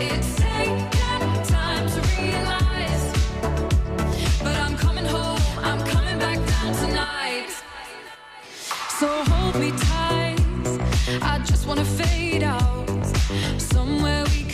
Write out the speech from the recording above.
It's taken time to realize, but I'm coming home, I'm coming back down tonight. So hold me tight, I just wanna fade out somewhere we